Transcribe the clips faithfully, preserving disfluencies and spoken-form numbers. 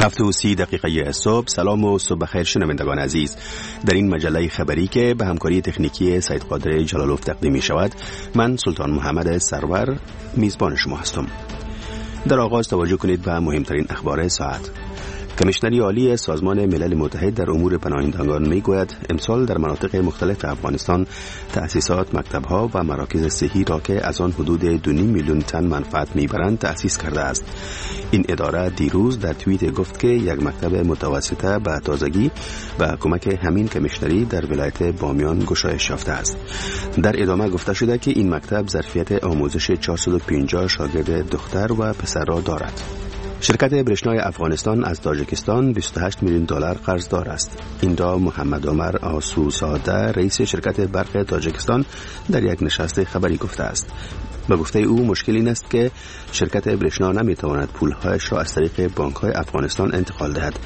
هفت و سی دقیقه صبح. سلام و صبح بخیر شنوندگان عزیز. در این مجله خبری که به همکاری تکنیکی سید قادر جلالوف تقدیم می شود، من سلطان محمد سرور میزبان شما هستم. در آغاز توجه کنید به مهمترین اخبار ساعت. کمیشنری عالی سازمان ملل متحد در امور پناهندگان میگوید امسال در مناطق مختلف افغانستان تأسیسات، مکتب‌ها و مراکز صحی را که از آن حدود دو نیم میلیون تن منفعت میبرند تأسیس کرده است. این اداره دیروز در توییت گفت که یک مکتب متوسطه به تازگی به کمک همین کمیشنری در ولایت بامیان گشایش یافته است. در ادامه گفته شده که این مکتب ظرفیت آموزش چهارصد و پنجاه شاگرد دختر و پسر را دارد. شرکت برشنای افغانستان از تاجیکستان بیست و هشت میلیون دلار قرضدار است. این را محمد عمر آسوزاده، رئیس شرکت برق تاجیکستان، در یک نشست خبری گفته است. به گفته او مشکل این است که شرکت برشنا نمیتواند پولهایش را از طریق بانک‌های افغانستان انتقال دهد.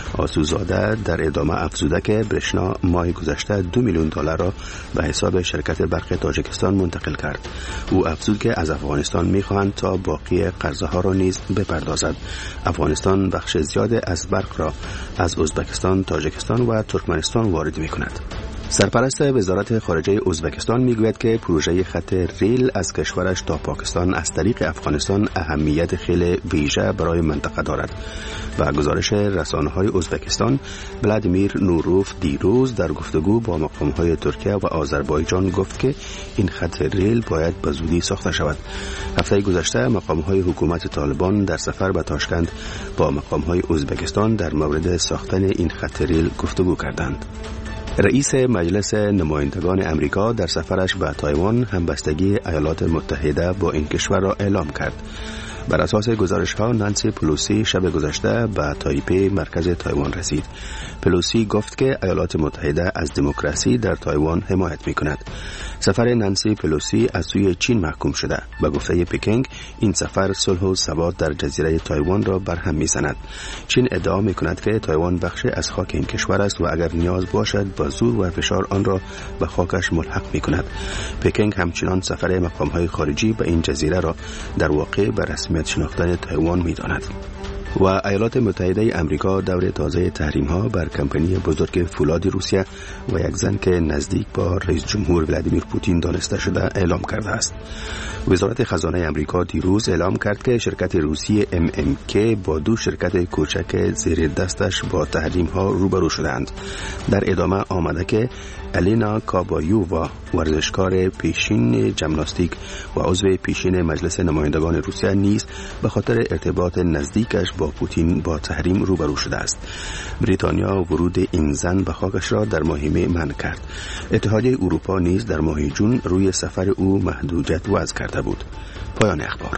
آسوزاده در ادامه افزوده که برشنا ماه گذشته دو میلیون دلار را به حساب شرکت برق تاجیکستان منتقل کرد. او افزود که از افغانستان میخواهند تا باقی قرضها را نیز بپردازد. افغانستان بخش زیاد از برق را از ازبکستان، تاجیکستان و ترکمنستان وارد میکند. سرپرست وزارت خارجه ازبکستان میگوید که پروژه خط ریل از کشورش تا پاکستان از طریق افغانستان اهمیت خیلی ویژه برای منطقه دارد. و گزارش رسانه‌های ازبکستان، ولادیمیر نوروف دیروز در گفتگو با مقام‌های ترکیه و آذربایجان گفت که این خط ریل باید به زودی ساخته شود. هفته گذشته مقام‌های حکومت طالبان در سفر به تاشکند با مقام‌های ازبکستان در مورد ساختن این خط ریل گفتگو کردند. رئیس مجلس نمایندگان امریکا در سفرش به تایوان همبستگی ایالات متحده با این کشور را اعلام کرد. بر اساس گزارش‌ها نانسی پلوسی شب گذشته به تایپی مرکز تایوان رسید. پلوسی گفت که ایالات متحده از دموکراسی در تایوان حمایت می‌کند. سفر نانسی پلوسی از سوی چین محکوم شده. به گفته پکینگ این سفر صلح و ثبات در جزیره تایوان را برهم می‌زند. چین ادعا می‌کند که تایوان بخشی از خاک این کشور است و اگر نیاز باشد با زور و فشار آن را به خاکش ملحق می‌کند. پکینگ همچنان سفر مقام‌های خارجی به این جزیره را در واقع به رسمیت شناختن تایوان می‌داند. و ایالات متحده امریکا دور تازه تحریم‌ها بر کمپانی بزرگ فولاد روسیه و یک زن که نزدیک با رئیس جمهور ولادیمیر پوتین دانسته شده اعلام کرده است. وزارت خزانه امریکا دیروز اعلام کرد که شرکت روسی ام ام کی با دو شرکت کوچک زیر دستش با تحریم‌ها روبرو شدند. در ادامه آمده که الینا کابایووا، ورزشکار پیشین ژیمناستیک و عضو پیشین مجلس نمایندگان روسیه، نیز به خاطر ارتباط نزدیکش با پوتین با تحریم روبرو شده است. بریتانیا ورود این زن به خاکش را در ماه می منع کرد. اتحادیه اروپا نیز در ماه جون روی سفر او محدودیت وضع کرده بود. پایان اخبار.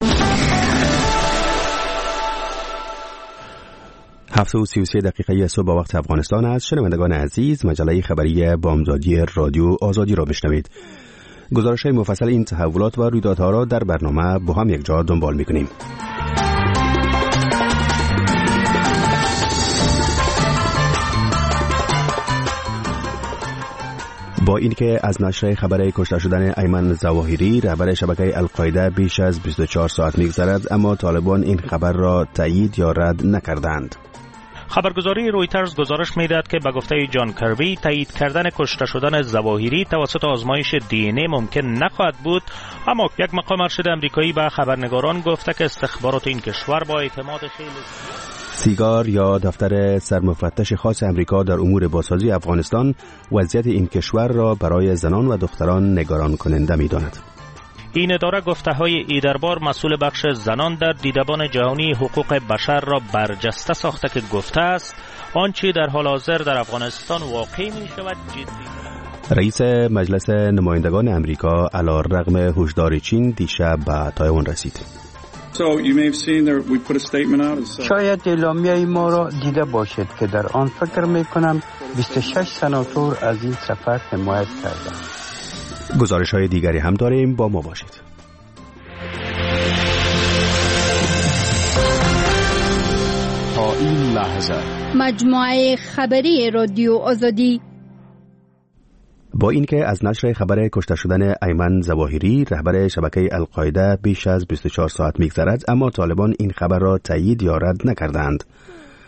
هفت و سی و سه دقیقه صبح با وقت افغانستان است. شنوندگان عزیز، مجله خبری بامدادی رادیو آزادی را میشنوید. گزارش مفصل این تحولات و رویدادها را در برنامه با هم یک جا دنبال میکنیم. با اینکه از نشر خبر کشته شدن ایمن ظواهری، رهبر شبکه القاعده، بیش از بیست و چهار ساعت می‌گذرد، اما طالبان این خبر را تایید یا رد نکردند. خبرگزاری رویترز گزارش می‌دهد که به گفته جان کربی تایید کردن کشته شدن ظواهری توسط آزمایش دی ان ای ممکن نخواهد بود، اما یک مقام ارشد آمریکایی به خبرنگاران گفته که استخبارات این کشور با اعتماد خیلی سیگار یا دفتر سرمفتش خاص امریکا در امور بازسازی افغانستان وضعیت این کشور را برای زنان و دختران نگران کننده می‌داند. این اداره گفته‌های ای دربار مسئول بخش زنان در دیدبان جهانی حقوق بشر را برجسته ساخته که گفته است آنچه در حال حاضر در افغانستان واقع می‌شود جدی. رئیس مجلس نمایندگان امریکا علی‌رغم هشدار چین دیشب به تایوان رسید. شاید اعلامیه ما را دیده باشید که در آن فکر می‌کنم بیست و شش سناتور از این سفر حمایت کردند. گزارش های دیگری هم داریم، با ما باشید. تا این لحظه مجموعه خبری رادیو آزادی. با اینکه از نشر خبر کشته شدن ایمن ظواهری، رهبر شبکه القاعده، بیش از بیست و چهار ساعت می‌گذرد، اما طالبان این خبر را تایید یا رد نکردند.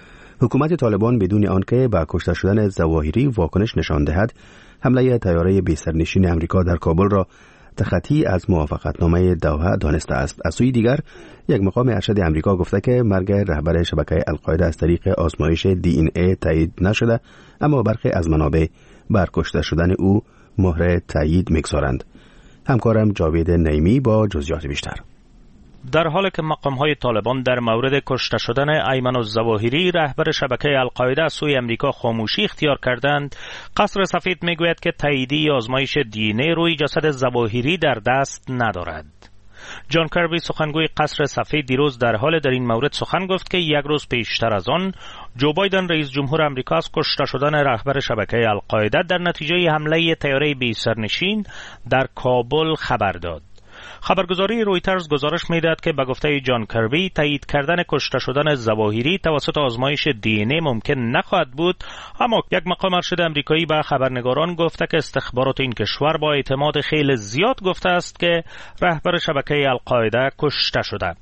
حکومت طالبان بدون آنکه به کشته شدن ظواهری واکنش نشان دهد، حمله طیاره بی سرنشین امریکا در کابل را تخطی از موافقتنامه دوحه دانسته است. از سوی دیگر، یک مقام ارشد امریکا گفته که مرگ رهبر شبکه القاعده از طریق آزمایش دی این ای تایید نشده، اما برخی از منابع بر کشته شدن او مهر تایید می‌گذارند. همکارم جاوید نعیمی با جزئیات بیشتر. در حالی که مقام‌های طالبان در مورد کشته شدن ایمن الظواهری رهبر شبکه القاعده از سوی امریکا خاموشی اختیار کردند، قصر سفید میگوید که تاییدی آزمایش دی ان ای روی جسد ظواهری در دست ندارد. جان کربی سخنگوی قصر سفید دیروز در حال در این مورد سخن گفت که یک روز پیشتر از آن جو بایدن رئیس جمهور امریکا از کشته شدن رهبر شبکه القاعده در نتیجه حمله طیاره بی سرنشین در کابل خبر داد. خبرگزاری رویترز گزارش می‌دهد که به گفته جان کربی تایید کردن کشته شدن ظواهری توسط آزمایش دی ان ای ممکن نخواهد بود، اما یک مقام ارشد امریکایی به خبرنگاران گفته که استخبارات این کشور با اعتماد خیلی زیاد گفته است که رهبر شبکه القاعده کشته شده.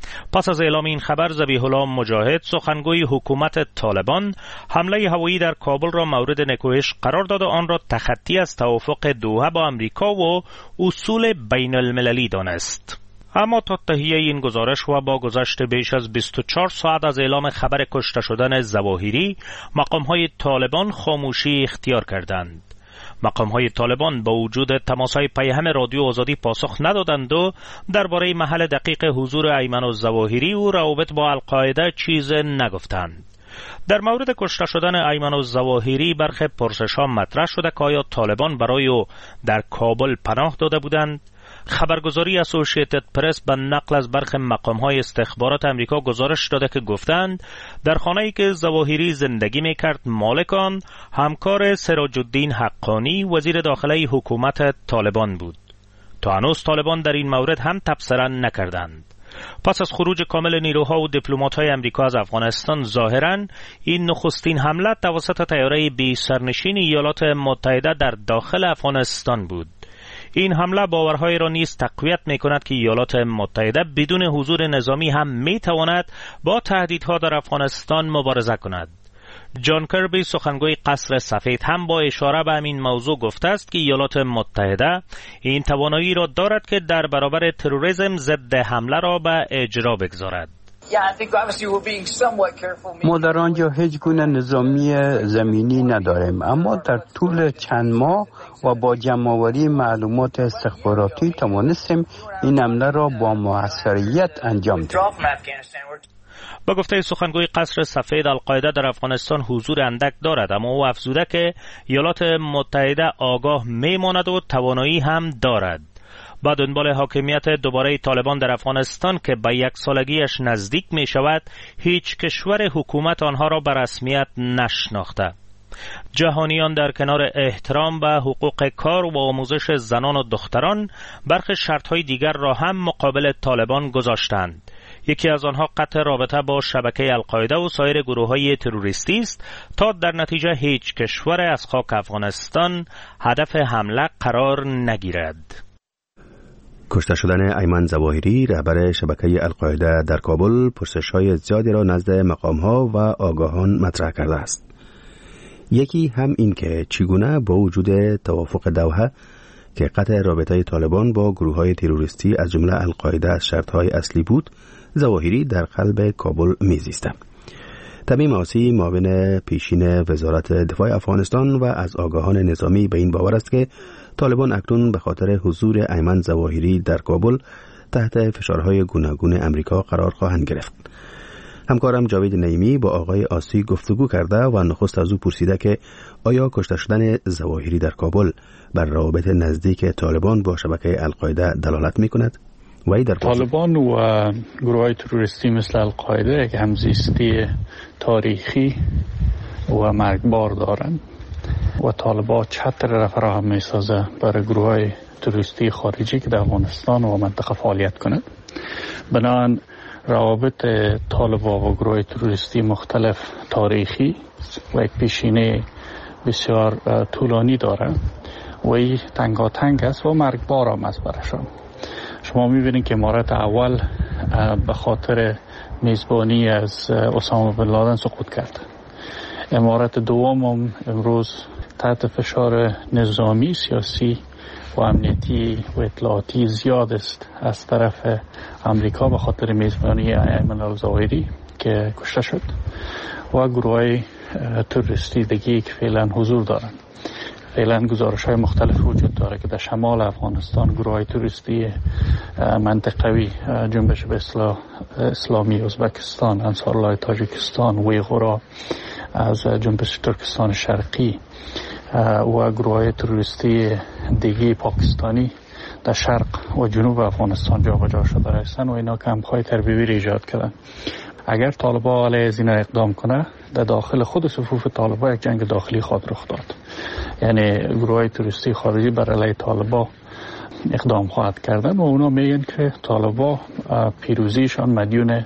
پس از اعلام این خبر، ذبیح الله مجاهد سخنگوی حکومت طالبان حمله هوایی در کابل را مورد نکوهش قرار داد و آن را تخطی از توافق دوحه با امریکا و اصول بین المللی دانست. اما تا تهیه این گزارش و با گذشت بیش از بیست و چهار ساعت از اعلام خبر کشته شدن ظواهری، مقام‌های طالبان خاموشی اختیار کردند. مقام‌های طالبان با وجود تماس‌های پیهم رادیو آزادی پاسخ ندادند و درباره محل دقیق حضور ایمن الظواهری و روابط با القاعده چیز نگفتند. در مورد کشته شدن ایمن الظواهری برخی پرسش‌ها مطرح شده که آیا طالبان برای او در کابل پناه داده بودند؟ خبرگزاری اسوسییتد پرس به نقل از برخی مقام‌های استخبارات امریکا گزارش داده که گفتند در خانه‌ای که ظواهری زندگی می‌کرد مالک آن همکار سراج الدین حقانی وزیر داخله حکومت طالبان بود. تا هنوز طالبان در این مورد هم تبصره نکردند. پس از خروج کامل نیروها و دیپلمات‌های امریکا از افغانستان، ظاهراً این نخستین حمله توسط طیاره بی سرنشین ایالات متحده در داخل افغانستان بود. این حمله باورهای را نیز تقویت می‌کند که ایالات متحده بدون حضور نظامی هم می‌تواند با تهدیدها در افغانستان مبارزه کند. جان کربی سخنگوی قصر سفید هم با اشاره به همین موضوع گفته است که ایالات متحده این توانایی را دارد که در برابر تروریسم ضد حمله را به اجرا بگذارد. ما در آنجا هیچ گونه نظامی زمینی نداریم، اما در طول چند ماه و با جمع‌آوری معلومات استخباراتی توانستیم این حمله را با موثریت انجام دهیم. با گفته سخنگوی قصر سفید، القاعده در افغانستان حضور اندک دارد، اما او افزوده که ایالات متحده آگاه میماند و توانایی هم دارد. با دنبال حاکمیت دوباره طالبان در افغانستان که به یک سالگیش نزدیک می شود، هیچ کشور حکومت آنها را به رسمیت نشناخته. جهانیان در کنار احترام به حقوق کار و آموزش زنان و دختران، برخی شرطهای دیگر را هم مقابل طالبان گذاشتند. یکی از آنها قطع رابطه با شبکه القاعده و سایر گروه‌های تروریستی است تا در نتیجه هیچ کشور از خاک افغانستان هدف حمله قرار نگیرد. کشته شدن ایمن ظواهری رهبر شبکه القاعده در کابل پرسش‌های زیادی را نزد مقام‌ها و آگاهان مطرح کرده است. یکی هم این که چگونه با وجود توافق دوحه که قطع رابطه طالبان با گروه‌های تروریستی از جمله القاعده از شرط‌های اصلی بود، ظواهری در قلب کابل میزیسته. تمیم آسی معاون پیشین وزارت دفاع افغانستان و از آگاهان نظامی به این باور است که طالبان اکنون به خاطر حضور ایمن ظواهری در کابل تحت فشارهای گوناگون امریکا قرار خواهند گرفت. همکارم جاوید نعیمی با آقای آسی گفتگو کرده و نخست از او پرسیده که آیا کشته شدن ظواهری در کابل بر روابط نزدیک طالبان با شبکه القاعده دلالت می‌کند؟ طالبان و گروه‌های تروریستی مثل القاعده یک همزیستی تاریخی و مرگبار دارند و طالبان چتر را فراهم می‌سازه برای گروه‌های تروریستی خارجی که در افغانستان و منطقه فعالیت کنند. بنابراین روابط طالبان و گروه‌های تروریستی مختلف تاریخی و یک پیشینه بسیار طولانی دارند و این تنگاتنگ است و مرگبار هم است برایشان. شما می‌بینید که امارات اول به خاطر میزبانی از اسامه بن لادن سقوط کرد. امارت دوم هم امروز تحت فشار نظامی، سیاسی و امنیتی و اطلاعاتی زیاد است از طرف امریکا به خاطر میزبانی ایمن الظاهری که کشته شد و گروه تروریستی دیگه که فعلا حضور دارند. فعلا گزارش‌های مختلف وجود داره که در شمال افغانستان گروه‌های تروریستی منطقوی جنبش به اصلاح اسلامی ازبکستان، انصارالله تاجیکستان، ویغورا از جنبش ترکستان شرقی و گروه‌های تروریستی دیگه پاکستانی در شرق و جنوب افغانستان جابجا شده هستند و اینا کمپ‌های تربیوی ایجاد کردن. اگر طالبان علیه از اینا اقدام کنه، در داخل خود صفوف طالبان یک جنگ داخلی خواهد رخ داد. یعنی گروه‌های تروریستی خارجی بر علیه طالبان اقدام خواهد کردن و اونا میگن که طالبان پیروزیشان مدیون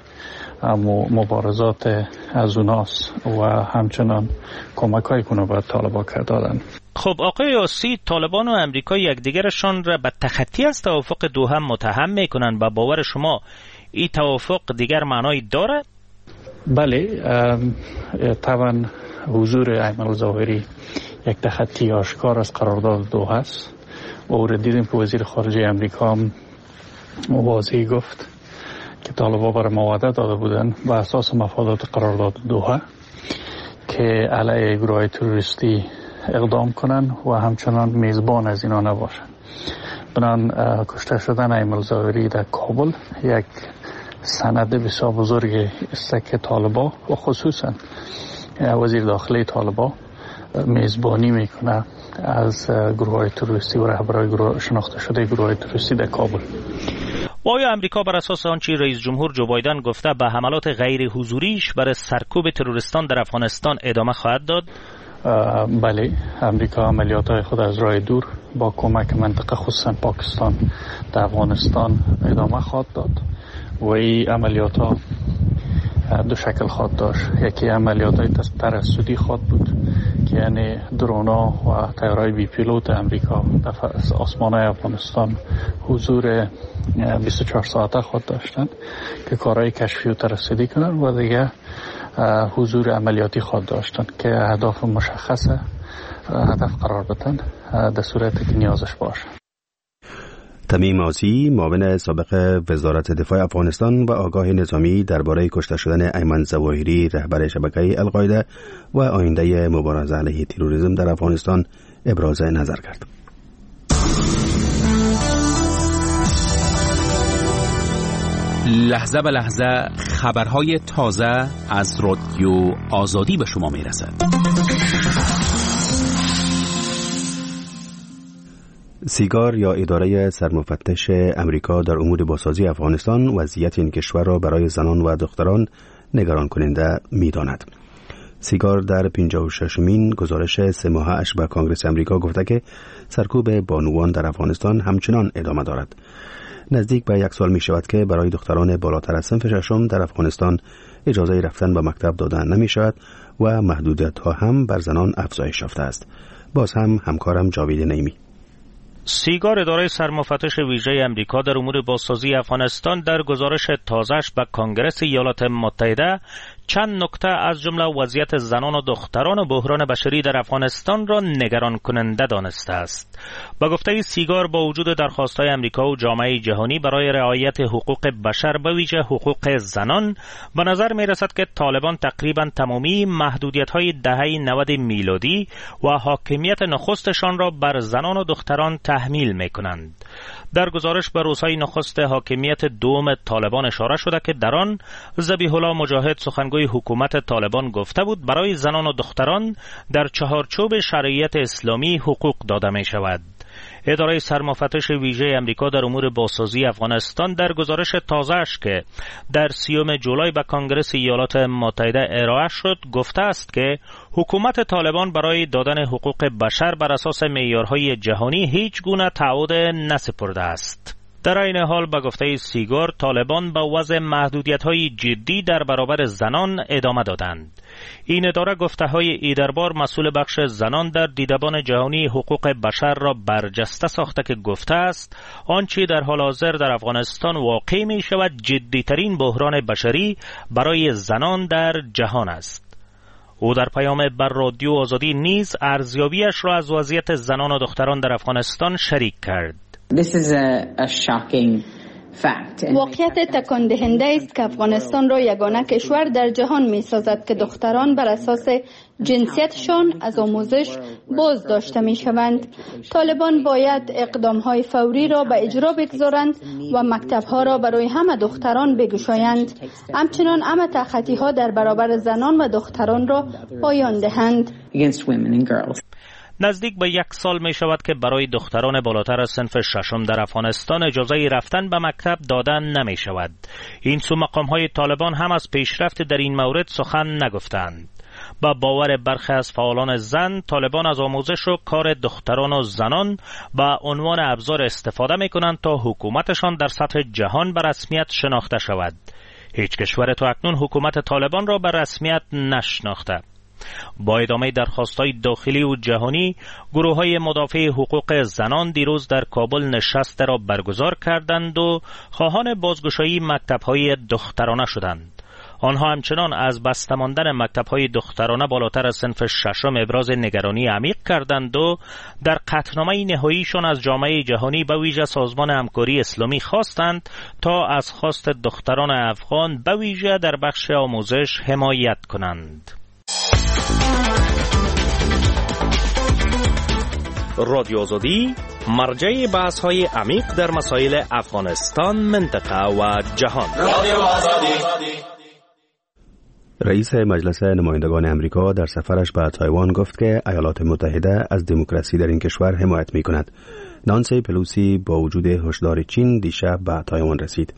مبارزات از اوناست و همچنان کمک‌های کنه به طالبان کردن. خب آقای یاسی، طالبان و امریکا یکدیگرشان را به تخطی از توافق دوحه متهم میکنن. با باور شما این توافق دیگر معنایی داره؟ بله، طبعا حضور ایمن الظاهری یک تخطی آشکار از قرارداد دوحه است و او را دیدیم که وزیر خارجه امریکا هم واضح گفت که طالبان برای مواده داده بودن بر اساس مفادات قرارداد دوحه که علیه گروه تروریستی اقدام کنن و همچنان میزبان از اینا نباشن. بنان کشته شدن ایمن الظاهری در کابل یک سند بسیار بزرگ است که طالبان و خصوصا وزیر داخلی طالبان میزبانی میکنه از گروه تروریستی و رهبران گروه شناخته شده گروه تروریستی در کابل. و آیا امریکا بر اساس آنچه رئیس جمهور جو بایدن گفته به حملات غیر حضوریش برای سرکوب تروریستان در افغانستان ادامه خواهد داد؟ بله، امریکا عملیات‌های خود از راه دور با کمک منطقه خصوصا پاکستان در افغانستان ادامه خواهد داد و این عملیات‌ها دو شکل خواهد داشت. یکی عملیات‌های ترصدی خواهد بود که یعنی درونا و طیاره‌های بی پیلوت امریکا در آسمان‌های افغانستان حضور بیست و چهار ساعته خواهد داشتند که کارهای کشفی و ترصدی کنند و دیگه حضور عملیاتی خواهد داشتند که اهداف مشخص هدف قرار بدن در صورتی که نیازش باشه. تمیم آسی، معاون سابق وزارت دفاع افغانستان و آگاه نظامی درباره کشته شدن ایمن ظواهری رهبر شبکه القاعده و آینده مبارزه علیه تروریسم در افغانستان ابراز نظر کرد. لحظه به لحظه خبرهای تازه از رادیو آزادی به شما میرسد. سیگار یا اداره سرمفتش امریکا در امور بازسازی افغانستان وضعیت این کشور را برای زنان و دختران نگران کننده می‌داند. سیگار در پنجاه و ششمین گزارش سه ماهه‌اش به کنگره امریکا گفته که سرکوب بانوان در افغانستان همچنان ادامه دارد. نزدیک به یک سال می شود که برای دختران بالاتر از صنف ششم در افغانستان اجازه رفتن به مکتب دادن نمی شود و محدودیت ها هم بر زنان افزایش یافته است. باز هم همکارم جاوید نیمی. سیگار اداره سرمفتش ویژه امریکا در امور بازسازی افغانستان در گزارش تازه‌اش به کنگره ایالات متحده چند نکته از جمله وضعیت زنان و دختران و بحران بشری در افغانستان را نگران کننده دانسته است. با گفته سیگار با وجود درخواست‌های امریکا و جامعه جهانی برای رعایت حقوق بشر به ویژه حقوق زنان، به نظر می‌رسد که طالبان تقریباً تمامی محدودیت‌های دهه نود میلادی و حاکمیت نخستشان را بر زنان و دختران تحمیل می‌کنند. در گزارش به روزهای نخست حاکمیت دوم طالبان اشاره شده که در آن ذبیح الله مجاهد سخنگوی حکومت طالبان گفته بود برای زنان و دختران در چهارچوب شریعت اسلامی حقوق داده می شود. اداره سرمفتش ویژه امریکا در امور بازسازی افغانستان در گزارش تازه‌اش که در سیوم جولای به کنگره ایالات متحده ارائه شد گفته است که حکومت طالبان برای دادن حقوق بشر بر اساس معیارهای جهانی هیچ گونه تعهد نسپرده است. در این حال به گفته سیگار، طالبان به وضع محدودیت‌های جدی در برابر زنان ادامه دادند. این اداره گفته‌های ایدربار مسئول بخش زنان در دیدبان جهانی حقوق بشر را برجسته ساخته که گفته است آنچه در حال حاضر در افغانستان واقع می شود جدی‌ترین بحران بشری برای زنان در جهان است. او در پیام بر رادیو آزادی نیز ارزیابیش را از وضعیت زنان و دختران در افغانستان شریک کرد. This is a, a shocking واقعیت تکان دهنده است که افغانستان را یگانه کشور در جهان می سازد که دختران بر اساس جنسیتشان از آموزش باز داشته می شوند. طالبان باید اقدام های فوری را به اجرا بگذارند و مکتب ها را برای همه دختران بگشایند. همچنان همه تخطی ها در برابر زنان و دختران را پایان دهند. نزدیک به یک سال می شود که برای دختران بالاتر از صنف ششم در افغانستان اجازه رفتن به مکتب دادن نمی شود. این سو مقام های طالبان هم از پیشرفت در این مورد سخن نگفتند. با باور برخی از فعالان زن، طالبان از آموزش و کار دختران و زنان با عنوان ابزار استفاده می کنند تا حکومتشان در سطح جهان به رسمیت شناخته شود. هیچ کشور تا اکنون حکومت طالبان را به رسمیت نشناخته. با ادامه درخواست‌های داخلی و جهانی، گروه‌های مدافع حقوق زنان دیروز در کابل نشست را برگزار کردند و خواهان بازگشایی مکتب‌های دخترانه شدند. آنها همچنان از بسته ماندن مکتب‌های دخترانه بالاتر از صنف ششم ابراز نگرانی عمیق کردند و در قطعنامه نهاییشان از جامعه جهانی به ویژه سازمان همکاری اسلامی خواستند تا از خواست دختران افغان به ویژه در بخش آموزش حمایت کنند. رادیو آزادی مرجع بحث‌های عمیق در مسائل افغانستان، منطقه و جهان. رادیو آزادی. رئیس مجلس نمایندگان امریکا در سفرش به تایوان گفت که ایالات متحده از دموکراسی در این کشور حمایت می‌کند. نانسی پلوسی با وجود هشدار چین دیشب به تایوان رسید.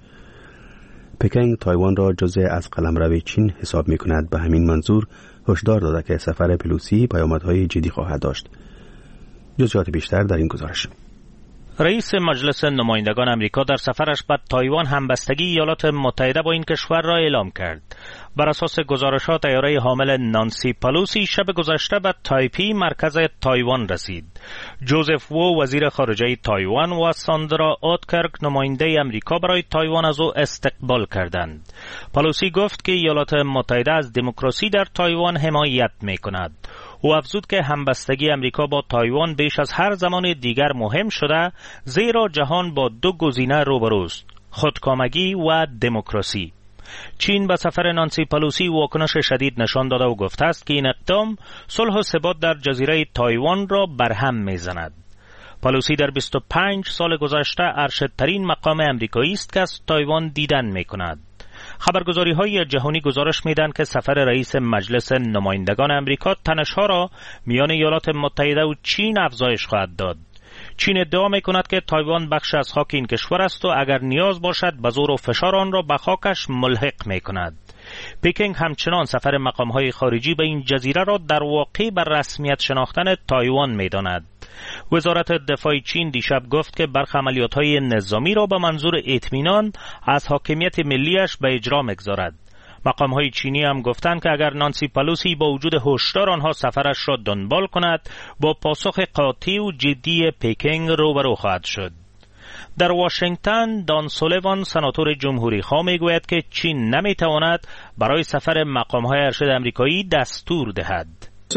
پکینگ تایوان را جزء از قلمرو چین حساب می‌کند. به همین منظور هشدار داده که سفر پلوسی پیامدهای جدی خواهد داشت. جزئیات بیشتر در این گزارش. رئیس مجلس نمایندگان امریکا در سفرش به تایوان همبستگی ایالات متحده با این کشور را اعلام کرد. بر اساس گزارشات طیاره حامل نانسی پلوسی شب گذشته به تایپی مرکز تایوان رسید. جوزف وو وزیر خارجه تایوان و ساندرا اوتکرک نماینده امریکا برای تایوان از او استقبال کردند. پلوسی گفت که ایالات متحده از دموکراسی در تایوان حمایت می‌کند. او افزود که همبستگی امریکا با تایوان بیش از هر زمان دیگر مهم شده، زیرا جهان با دو گزینه روبروست: خودکامگی و دموکراسی. چین به سفر نانسی پلوسی واکنش شدید نشان داده و گفته است که این اقدام صلح و ثبات در جزیره تایوان را برهم می‌زند. پلوسی در بیست و پنج سال گذشته ارشدترین مقام امریکایی است که از تایوان دیدن می‌کند. خبرگزاری‌های جهانی گزارش می‌دهند که سفر رئیس مجلس نمایندگان امریکا تنش‌ها را میان ایالات متحده و چین افزایش خواهد داد. چین ادعا می‌کند که تایوان بخش از خاک این کشور است و اگر نیاز باشد به زور و فشار آن را به خاکش ملحق می‌کند. پکینگ همچنان سفر مقام‌های خارجی به این جزیره را در واقع بر رسمیت شناختن تایوان می‌داند. وزارت دفاع چین دیشب گفت که برخی عملیات‌های نظامی را به منظور اطمینان از حاکمیت ملیش به اجرا می‌گذارد. مقام‌های چینی هم گفتند که اگر نانسی پلوسی با وجود هشدار آنها سفرش را دنبال کند، با پاسخ قاطع و جدی پکینگ روبرو خواهد شد. در واشنگتن دان سولیوان سناتور جمهوری خواه میگوید که چین نمیتواند برای سفر مقام‌های ارشد آمریکایی دستور دهد.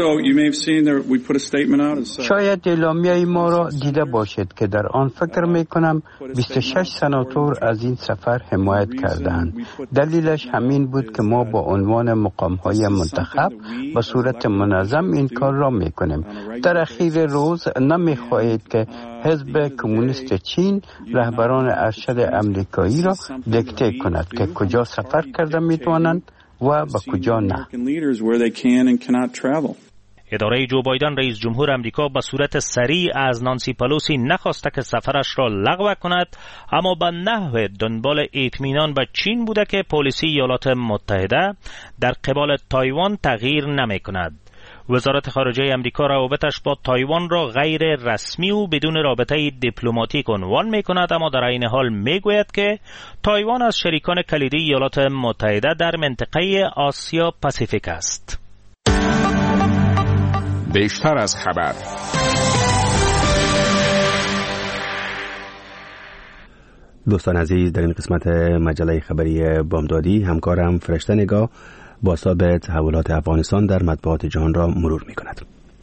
شاید اعلامیه ما را دیده باشید که در آن فکر می کنم بیست و شش سناتور از این سفر حمایت کردند. دلیلش همین بود که ما با عنوان مقام‌های منتخب به صورت منظم این کار را می کنیم. در اخیر روز نمی خواهید که حزب کمونیست چین رهبران ارشد آمریکایی را دیکته کند که کجا سفر کرده می توانند و به کجا نه. اداره جو بایدن رئیس جمهور امریکا به صورت سریع از نانسی پلوسی نخواسته که سفرش را لغو کند، اما به نحو دنبال اطمینان به چین بوده که پالیسی ایالات متحده در قبال تایوان تغییر نمی کند. وزارت خارجه امریکا روابطش با تایوان را غیر رسمی و بدون رابطه دیپلماتیک عنوان می‌کند، اما در این حال می‌گوید که تایوان از شریکان کلیدی ایالات متحده در منطقه آسیا پاسیفیک است. بیشتر از خبر. دوستان عزیز، در این قسمت مجله خبری بامدادی همکارم فرشته نگاه با حساب تحولات افغانستان در مطبوعات جهان را مرور می کند.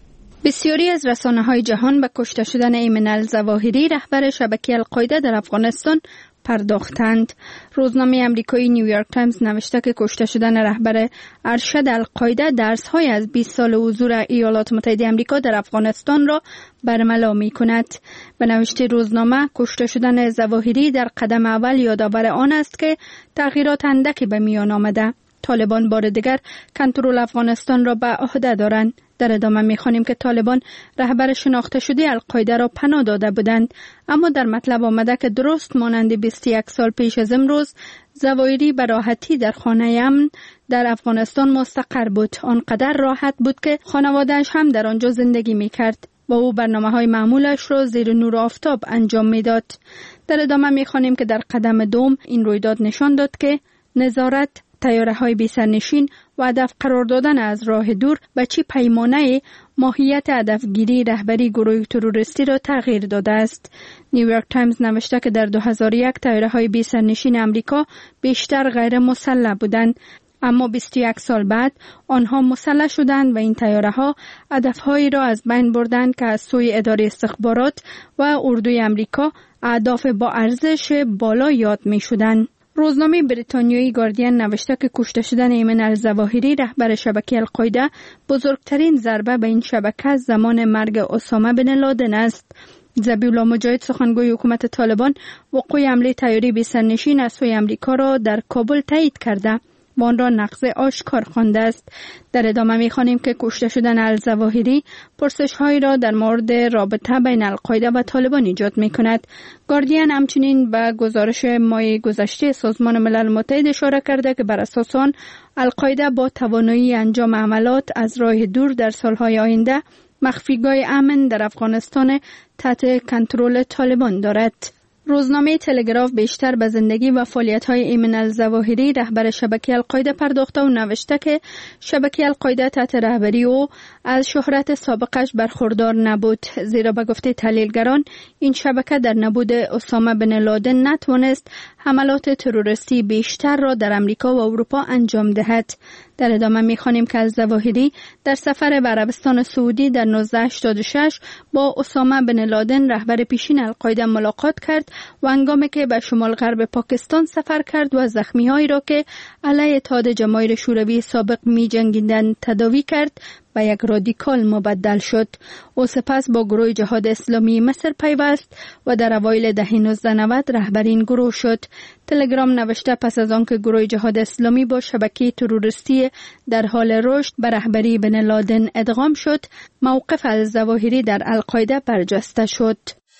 بسیاری از رسانه‌های جهان به کشته شدن ایمن الظواهری رهبر شبکه القاعده در افغانستان پرداختند. روزنامه آمریکایی نیویورک تایمز نوشته که کشته شدن رهبر ارشد القاعده درس‌های از بیست سال حضور ایالات متحده آمریکا در افغانستان را برملا می‌کند. به نوشته روزنامه، کشته شدن ظواهری در قدم اول یادآور آن است که تغییرات اندکی به میان آمده. طالبان بار دیگر کنترل افغانستان را به عهده دارند. در ادامه می‌خوانیم که طالبان رهبر شناخته شده القاعده را پناه داده بودند، اما در مطلب آمده که درست مانند بیست و یک سال پیش از امروز ظواهری به راحتی در خانه امن در افغانستان مستقر بود. آنقدر راحت بود که خانواده‌اش هم در آنجا زندگی می‌کرد و او برنامه‌های معمولش را زیر نور آفتاب انجام می‌داد. در ادامه می‌خوانیم که در قدم دوم این رویداد نشان داد که نظارت، تیاره‌های بی‌سرنشین و هدف قرار دادن از راه دور به چی پیمانه ماهیت هدفگیری رهبری گروه تروریستی را تغییر داده است. نیویورک تایمز نوشته که در دو هزار و یک تیاره‌های بی‌سرنشین امریکا بیشتر غیر مسلح بودند، اما بیست و یک سال بعد آنها مسلح شدند و این تیاره‌ها هدف‌هایی را از بین بردند که از سوی اداره استخبارات و اردوی امریکا اهداف با ارزش بالا یاد می‌شدند. روزنامه بریتانیایی گاردین نوشته که کشته شدن ایمن الظواهری رهبر شبکه القاعده بزرگترین ضربه به این شبکه از زمان مرگ اسامه بن لادن است. ذبیح الله مجاهد، سخنگوی حکومت طالبان، وقوع حمله طیاره بی‌سرنشین از سوی امریکا را در کابل تایید کرده و آن را نقض آشکار خوانده است. در ادامه می‌خوانیم که کشته شدن الظواهری پرسش‌هایی را در مورد رابطه بین القاعده و طالبان ایجاد می‌کند. گاردین همچنین به گزارش ماه گذشته سازمان ملل متحد اشاره کرده که بر اساس آن القاعده با توانایی انجام عملات از راه دور در سال‌های آینده مخفیگاه امن در افغانستان تحت کنترل طالبان دارد. روزنامه تلگراف بیشتر به زندگی و فعالیت‌های ایمن الظواهری رهبر شبکه القاعده پرداخته و نوشته که شبکه القاعده تحت رهبری او از شهرت سابقش برخوردار نبود، زیرا به گفته تحلیلگران این شبکه در نبود اسامه بن لادن نتوانست حملات تروریستی بیشتر را در امریکا و اروپا انجام دهد. در ادامه می‌خوانیم که الظواهری در سفر به عربستان سعودی در نوزده هشتاد و شش با اسامه بن لادن رهبر پیشین القاعده ملاقات کرد و هنگامی که به شمال غرب پاکستان سفر کرد و زخمی‌هایی را که علیه اتحاد جماهیر شوروی سابق می‌جنگیدند تداوی کرد و یک رادیکال مبدل شد. او سپس با گروه جهاد اسلامی مصر پیوست و در اوایل دهه نوزده نود رهبر این گروه شد. تلگرام نوشته پس از آن که گروه جهاد اسلامی با شبکه تروریستی در حال رشد به رهبری بن لادن ادغام شد، موقف الظواهری در القاعده برجسته شد.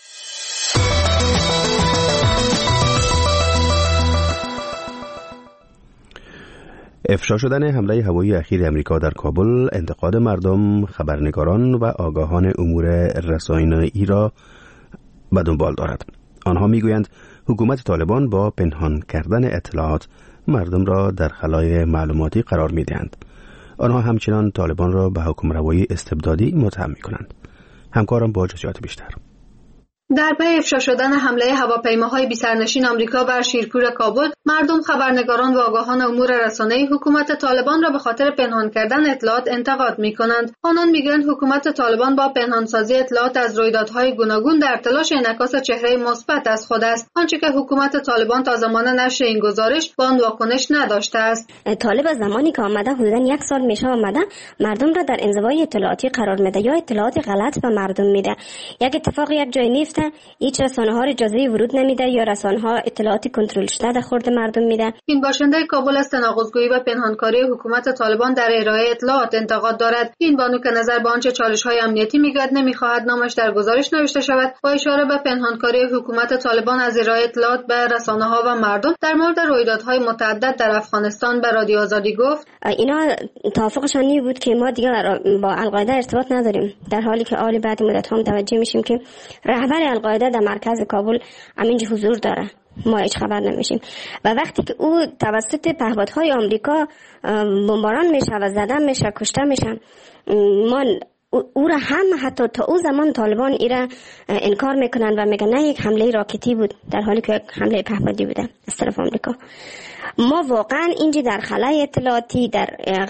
افشا شدن حمله هوایی اخیر امریکا در کابل انتقاد مردم، خبرنگاران و آگاهان امور رسانه‌ای را به دنبال دارد. آنها میگویند حکومت طالبان با پنهان کردن اطلاعات مردم را در خلای معلوماتی قرار میدهند. آنها همچنان طالبان را به حکمروایی استبدادی متهم میکنند. همکارم با جزئیات بیشتر. در پی افشا شدن حمله هواپیماهای بی‌سرنشین آمریکا بر شیرپور کابل، مردم، خبرنگاران و آگاهان امور رسانه‌ای حکومت طالبان را به خاطر پنهان کردن اطلاعات انتقاد می‌کنند. آنان می‌گویند حکومت طالبان با پنهانسازی اطلاعات از رویدادهای گوناگون در تلاش انعکاس چهره مثبت از خود است، آنچه که حکومت طالبان تا زمان نشر این گزارش با آن واکنش نداشته است. طالب از زمانی که آمده حدوداً یک سال میشه آمده مردم را در انزوای اطلاعاتی قرار میده یا اطلاعات غلط به مردم میده. یک اتفاق یک جای نیفته گذشته هیچ رسانه ها اجازه ورود نمیده یا رسانه ها اطلاعات کنترل شده در خورد مردم میده. این باشنده کابل از تناقض‌گویی و پنهانکاری حکومت طالبان در ارائه اطلاعات انتقاد دارد. این بانو که نظر به آنچه چالش‌های امنیتی میگوید نمیخواهد نامش در گزارش نوشته شود، با اشاره به پنهانکاری حکومت طالبان از ارائه اطلاعات به رسانه‌ها و مردم در مورد رویدادهای متعدد در افغانستان به رادیو آزادی گفت اینا توافقشان این بود که ما دیگه با القاعده ارتباط نداریم، در حالی که آل بعد مدت ها متوجه میشیم که رهبر القاعده در مرکز کابل همینجا حضور داره، ما هیچ خبر نمیشیم. و وقتی که او توسط پهپادهای آمریکا بمباران میشه و زده میشه، کشته میشن، ما او را هم حتی تا او زمان طالبان ایرا انکار میکنن و میگن نه یک حمله راکتی بود، در حالی که یک حمله پهپادی بوده از طرف آمریکا. ما واقعا اینجا در خلای اطلاعاتی، در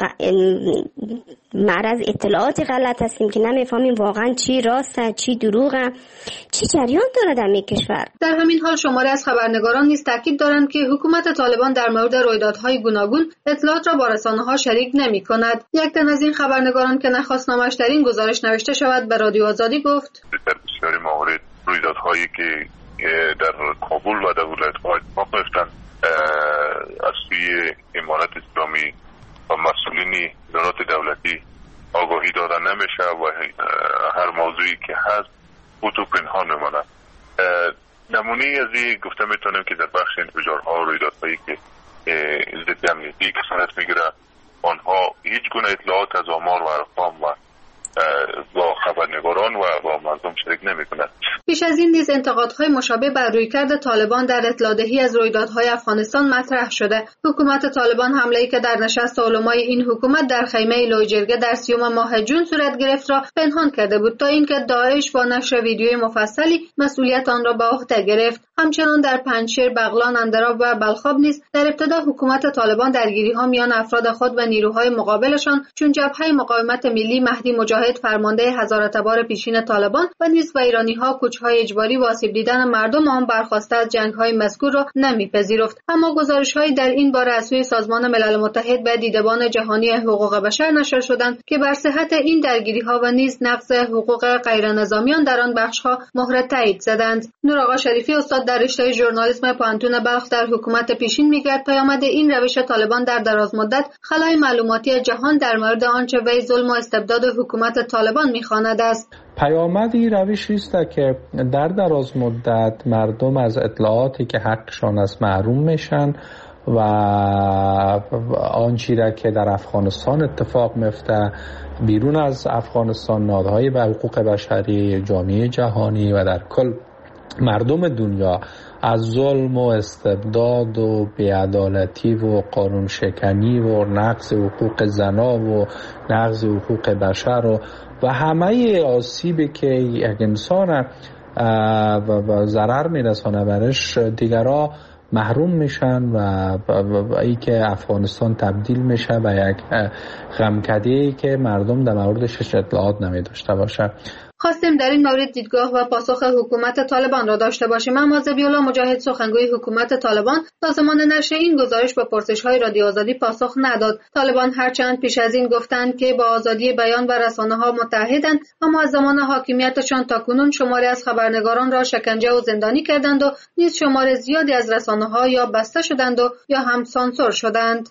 معرض اطلاعات غلط هستیم که نمیفهمیم واقعا چی راسته چی دروغه، چی جریان داره در این کشور. در همین حال شماری از خبرنگاران نیز تاکید دارند که حکومت طالبان در مورد رویدادهای گوناگون اطلاعات را با رسانه‌ها شریک نمی‌کند. یک تن از این خبرنگاران که نخواست نامش در این گزارش نوشته شود به رادیو آزادی گفت: در بسیاری موارد رویدادهایی که در کابل و در ولایت‌های اتفاق افتاد از سوی امارت اسلامی و مسئولین ادارات دولتی آگاهی داده نمیشه و هر موضوعی که هست او تو پنهان میمونه. نمونه از این گفته میتونم که در بخش انفجارها و رویدادهایی که ضد امنیتی که صورت میگیره، آنها هیچ گونه اطلاعات از آمار و ارقام و با خبرنگاران و با مردم شریک نمی‌کنند. پیش از این نیز انتقادهای مشابه بر رویکرد طالبان در اطلاع‌دهی از رویدادهای افغانستان مطرح شده. حکومت طالبان حمله‌ای که در نشست علمای این حکومت در خیمه لویجرگه در سیوم ماه جون صورت گرفت را پنهان کرده بود تا اینکه داعش با نشر ویدیوی مفصلی مسئولیت آن را به عهده گرفت. همچنان در پنجشیر، بغلان، اندراب و بلخاب نیز در ابتدا حکومت طالبان درگیری‌ها میان افراد خود و نیروهای مقابلشان چون جبهه مقاومت ملی مهدی مجاهد فرمانده هزارتبار پیشین طالبان و نیز و ایرانی‌ها کوچ‌های اجباری و آسیب دیدن مردم آن برخواسته از جنگ‌های مذکور را نمی‌پذیرفت. اما گزارش‌هایی در این باره از سوی سازمان ملل متحد به دیدبان جهانی حقوق بشر نشر شدند که بر صحت این درگیری‌ها و نیز نقض حقوق غیرنظامیان در آن بخش‌ها مهر تایید زدند. نورآقا شریفی استاد در رشته ژورنالیسم پانتون بلخ در حکومت پیشین میگوید پیامد این روش طالبان در دراز مدت خلای معلوماتی جهان در مورد آنچه وی ظلم و استبداد حکومت طالبان می‌خواند است. پیامد این روشی است که در دراز مدت مردم از اطلاعاتی که حقشان است محروم میشن و آنچه را که در افغانستان اتفاق میفته بیرون از افغانستان، نهادهای به حقوق بشری، جامعه جهانی و در کل مردم دنیا از ظلم و استبداد و بی‌عدالتی و قانون شکنی و نقض حقوق زنا و نقض حقوق بشر و و همه آسیبی که یک انسان و ضرر میرسانه برش دیگرها محروم میشن و ای که افغانستان تبدیل میشه به یک غمکده‌ای که مردم در موردش اطلاعات نمیداشته باشه. خواستیم در این مورد دیدگاه و پاسخ حکومت طالبان را داشته باشیم، اما ذبیح‌الله مجاهد سخنگوی حکومت طالبان تا زمان نشر این گزارش به پرسش‌های رادیو آزادی پاسخ نداد. طالبان هرچند پیش از این گفتند که با آزادی بیان و رسانه‌ها متحدند، اما از زمان حاکمیتشان تاکنون شماری از خبرنگاران را شکنجه و زندانی کردند و نیز شمار زیادی از رسانه‌ها یا بسته شدند و یا هم سانسور شدند.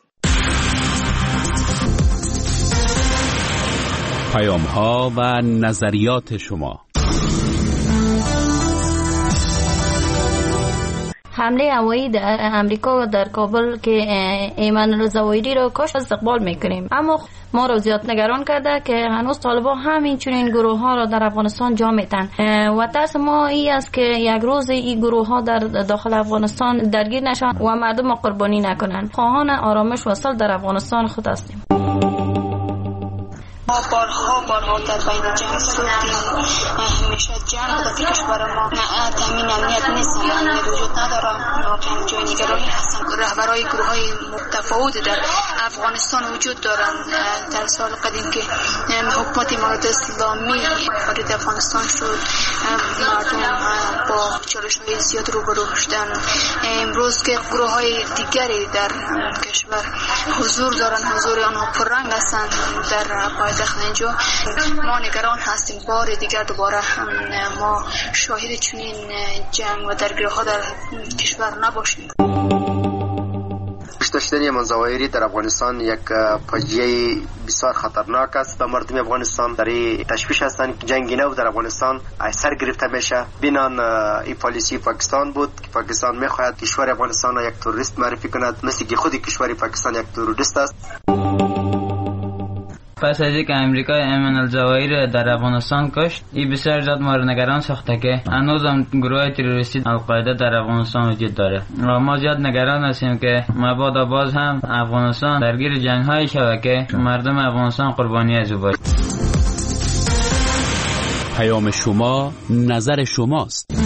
پیام‌ها و نظریات شما. حمله هوایی در امریکا در کابل که ایمن الزواهری را کاش استقبال میکنیم، اما ما را زیاد نگران کرده که هنوز طالبان همین چنین گروه ها را در افغانستان جا میتن و ترس ما این است که یک روز این گروه ها در داخل افغانستان درگیر نشن و مردم را قربانی نکنن. خواهان آرامش و صلح در افغانستان خود هستیم. ما بارها بارها در بین جنگ سودیم، همیشه جنگ در کشور ما تامین امنیت نیست، امنیت وجود نداره. واقعا جای نگرانی هستن. رهبرای گروه های متفاوت در افغانستان وجود دارند. در سال قدیم که حکومت امارت اسلامی وارد افغانستان شد، مردم با چالش های زیاد روبرو شدن. امروز که گروه های دیگری در کشور حضور دارن، حضور آنها پررنگ هستند در پایتخت داخل اینجا. ما نگران هستیم بار دیگر دوباره ما شاهد چنین جنگ و درگیری‌ها در کشور نباشیم. کشته شدن ایمان ظواهری در افغانستان یک فاجعه بسیار خطرناک است و مردم افغانستان در تشویش هستند که جنگ نو در افغانستان سر گرفته میشه. بنان این پالیسی پاکستان بود که پاکستان میخواهد کشور افغانستان را یک تروریست معرفی کند، مثل که خود کشور پاکستان یک تروریست است. پس از اینکه امریکا ایمان الظواهری در افغانستان کشت، این بسیار زیاد ما را نگران ساخته که هنوز هم گروه تروریستی القاعده در افغانستان وجود داره و ما زیاد نگران هستیم که مبادا باز هم افغانستان درگیر جنگ های شود که مردم افغانستان قربانی از او باشه. پیام شما نظر شماست.